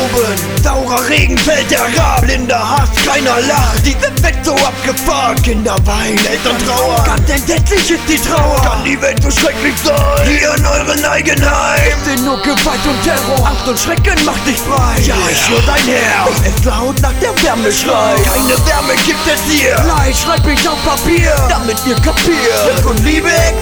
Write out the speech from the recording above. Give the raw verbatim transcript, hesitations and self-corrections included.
oben. Saurer Regen fällt herab, blinder Hass, keiner lacht. Die Welt wird so abgefuckt, Kinder weinen, Eltern trauern. Ganz entsetzlich ist die Trauer, kann die Welt so schrecklich sein? Hier in euren Eigenheim sind nur Gewalt und Terror. Angst und Schrecken macht dich frei. Ja, ich schwör dein Herz, es laut nach der Wärme schreit. Keine Wärme gibt es hier, Leid schreib ich auf Papier, damit ihr kapiert. Glück und Liebe